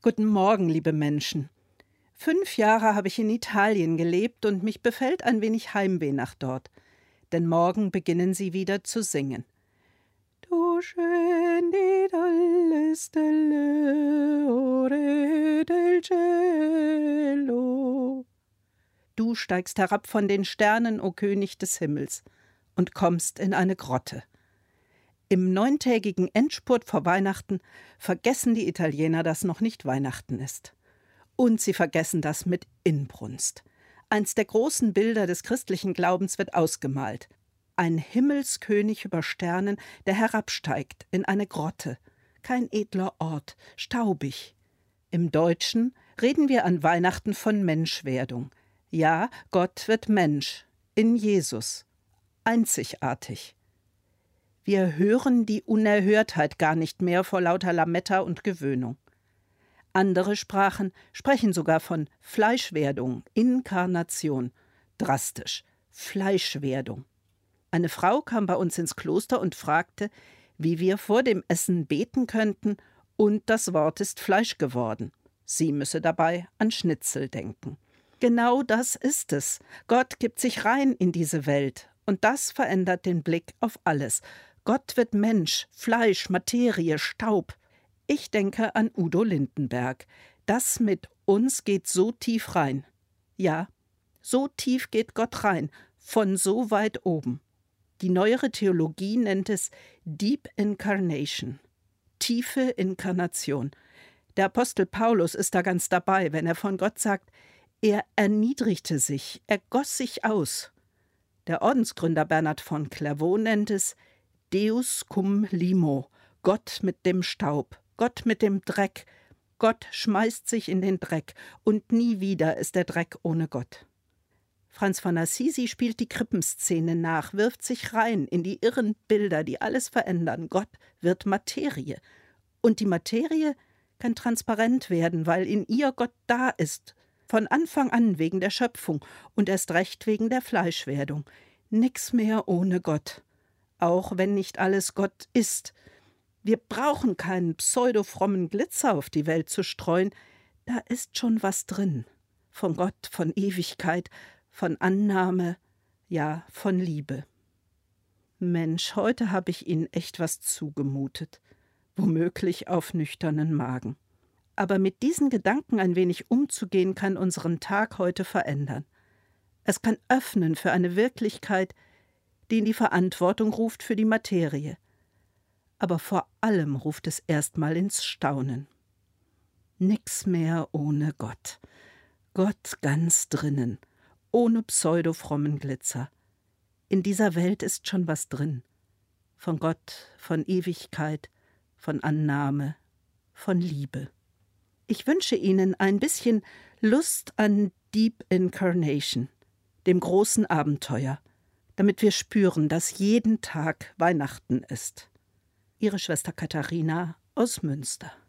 Guten Morgen, liebe Menschen. 5 Jahre habe ich in Italien gelebt und mich befällt ein wenig Heimweh nach dort. Denn morgen beginnen sie wieder zu singen. Du scendi dalle stelle, o Re del cielo. Du steigst herab von den Sternen, o König des Himmels, und kommst in eine Grotte. Im 9-tägigen Endspurt vor Weihnachten vergessen die Italiener, dass noch nicht Weihnachten ist. Und sie vergessen das mit Inbrunst. Eins der großen Bilder des christlichen Glaubens wird ausgemalt. Ein Himmelskönig über Sternen, der herabsteigt in eine Grotte. Kein edler Ort, staubig. Im Deutschen reden wir an Weihnachten von Menschwerdung. Ja, Gott wird Mensch, in Jesus. Einzigartig. Wir hören die Unerhörtheit gar nicht mehr vor lauter Lametta und Gewöhnung. Andere Sprachen sprechen sogar von Fleischwerdung, Inkarnation. Drastisch. Fleischwerdung. Eine Frau kam bei uns ins Kloster und fragte, wie wir vor dem Essen beten könnten, und das Wort ist Fleisch geworden. Sie müsse dabei an Schnitzel denken. Genau das ist es. Gott gibt sich rein in diese Welt, und das verändert den Blick auf alles. Gott wird Mensch, Fleisch, Materie, Staub. Ich denke an Udo Lindenberg. Das mit uns geht so tief rein. Ja, so tief geht Gott rein, von so weit oben. Die neuere Theologie nennt es Deep Incarnation, tiefe Inkarnation. Der Apostel Paulus ist da ganz dabei, wenn er von Gott sagt, er erniedrigte sich, er goss sich aus. Der Ordensgründer Bernhard von Clairvaux nennt es Deus cum limo, Gott mit dem Staub, Gott mit dem Dreck. Gott schmeißt sich in den Dreck und nie wieder ist der Dreck ohne Gott. Franz von Assisi spielt die Krippenszene nach, wirft sich rein in die irren Bilder, die alles verändern. Gott wird Materie. Und die Materie kann transparent werden, weil in ihr Gott da ist. Von Anfang an wegen der Schöpfung und erst recht wegen der Fleischwerdung. Nix mehr ohne Gott. Auch wenn nicht alles Gott ist. Wir brauchen keinen pseudofrommen Glitzer auf die Welt zu streuen. Da ist schon was drin. Von Gott, von Ewigkeit, von Annahme, ja, von Liebe. Mensch, heute habe ich Ihnen echt was zugemutet. Womöglich auf nüchternen Magen. Aber mit diesen Gedanken ein wenig umzugehen, kann unseren Tag heute verändern. Es kann öffnen für eine Wirklichkeit, die in die Verantwortung ruft für die Materie. Aber vor allem ruft es erstmal ins Staunen. Nix mehr ohne Gott. Gott ganz drinnen, ohne pseudofrommen Glitzer. In dieser Welt ist schon was drin. Von Gott, von Ewigkeit, von Annahme, von Liebe. Ich wünsche Ihnen ein bisschen Lust an Deep Incarnation, dem großen Abenteuer, damit wir spüren, dass jeden Tag Weihnachten ist. Ihre Schwester Katharina aus Münster.